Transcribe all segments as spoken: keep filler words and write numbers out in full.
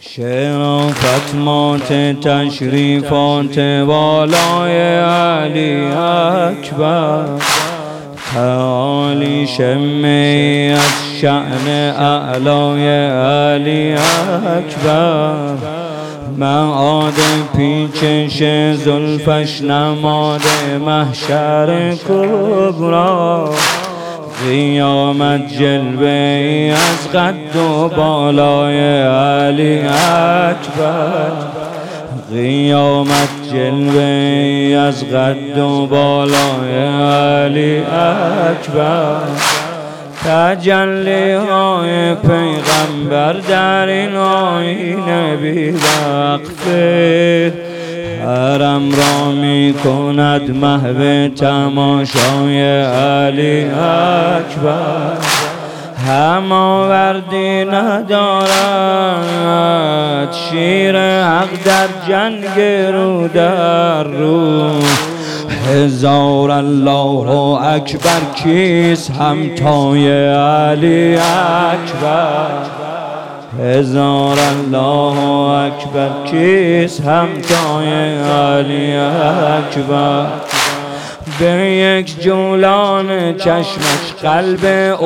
شرافت مات تشریفات والای علی اکبر، تعالی شمی از شأن اعلای علی اکبر. معاد پیچش زلفش نماد محشر کبرا، قیامت جلوه از قد و بالای علی اکبر. قیامت جلوه از قد و بالای علی اکبر. تجلی های پیغمبر در این آیین بی وقف، حرم را می کند محو تماشای علی اکبر. هم آوردی ندارد شیر حق در جنگ رو در رو. هزار الله اکبر کیست همتای علی اکبر. هزار الله اکبر کیست همتای علی اکبر. به یک جولان چشمش قلب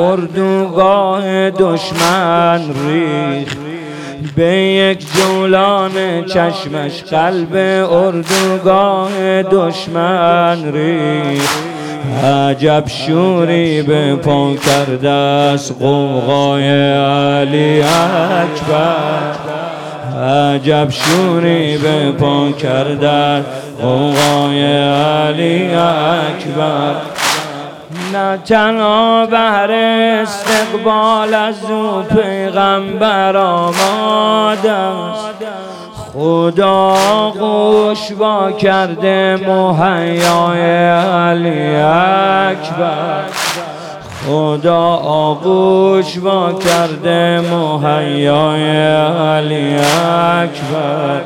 اردوگاه دشمن ریخت. به یک جولان چشمش قلب اردوگاه دشمن ریخت. عجب شوری به پا کرده است غوغای علی اکبر. عجب شوری به پا کرده است غوغای علی اکبر. نه تنها بهر استقبال از او پیغمبر آماده است، خدا آغوش با کرده مهیای علی اکبر. خدا آغوش با کرده مهیای علی اکبر.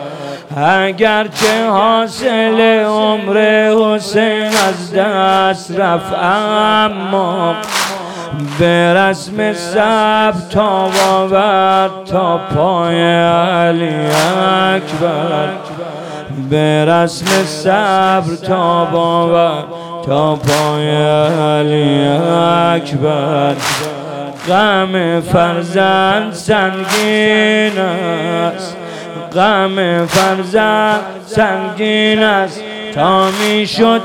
اگرچه حاصل عمر حسین از دست رفت، اما به رسم صبر تا آورد تا پای علی اکبر. به رسم صبر تا آورد تا پای علی اکبر. غم فرزند سنگین است، غم فرزند سنگین است، تا میشد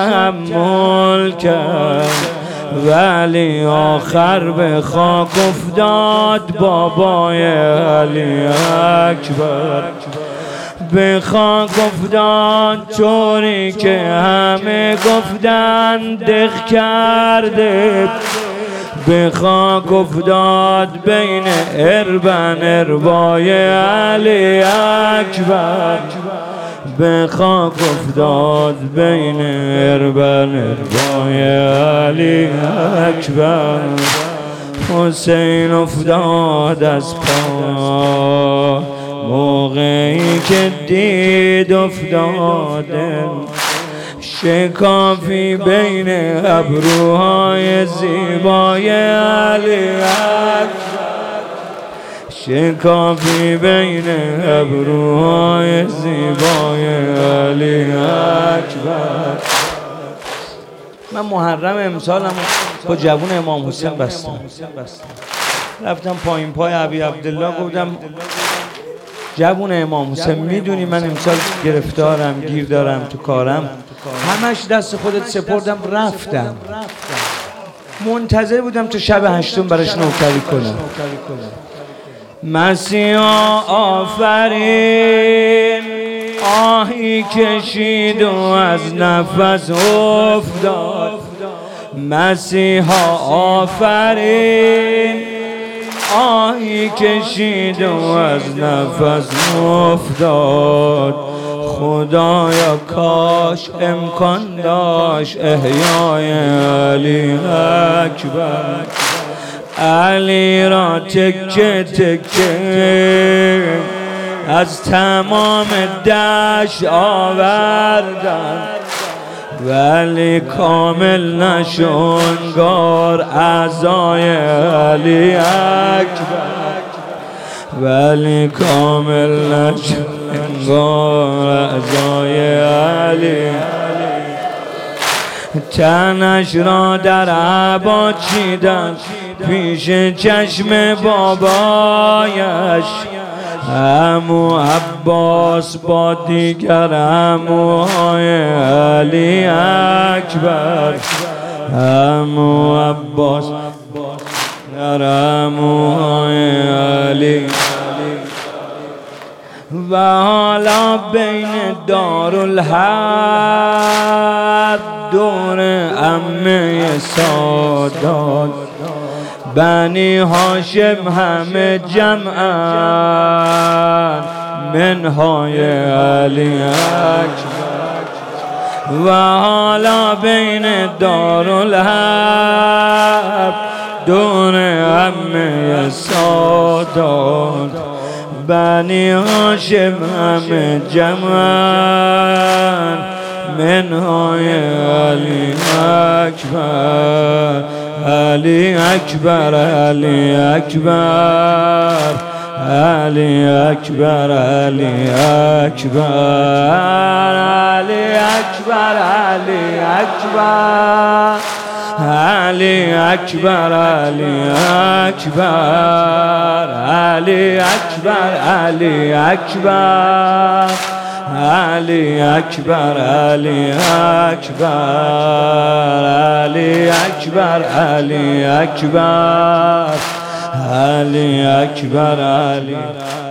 تحمل کرد، ولی آخر به خاک افتاد بابای علی اکبر. به خاک افتاد طوری که همه گفتن دق کرده. به خاک افتاد بین اربن اربای علی اکبر. به خاک افتاد بین اربن اربای علی اکبر. حسین افتاد از پا موقعی که دید افتاده، شکافی بین ابروهای زیبای علی اکبر. شکافی بین ابروهای زیبای علی اکبر. من محرم امسالم با جوون امام حسین بستم. رفتم پایین پای ابی عبدالله، گفتم جوون امام حسین میدونی من امسال گرفتارم، گیر دارم تو کارم، همش دست خودت سپردم رفتم. منتظر بودم تا شب هشتم براش نوکری کنم. مسیحا آفرین، آهی کشید و از نفس افتاد. مسیحا آفرین، آهی کشید و از نفس افتاد. خدایا کاش امکان داشت احیای علی اکبر. علی را تکه تکه از تمام دشت آوردن، ولی کامل نشونگار اعضای علی اکبر. ولی کامل نشد انگار اعضای علی. تنش را در عبا چیدن پیش چشم بابایش، عمو عباس با دیگر عموهای علی اکبر، عمو عباس در عموهای علی. و حالا بین دارالحرب دور عمه سادات بنی هاشم همه جمعن منهای علی اکبر. و حالا بین دارالحرب دور عمه سادات بنی هاشم همه جمعن منهای علی اکبر، علی اکبر، علی اکبر، علی اکبر، علی اکبر، علی اکبر، علی اکبر، علی اکبر، علی اکبر، علی اکبر، علی اکبر، علی اکبر، علی اکبر، علی اکبر، علی اکبر، علی اکبر، علی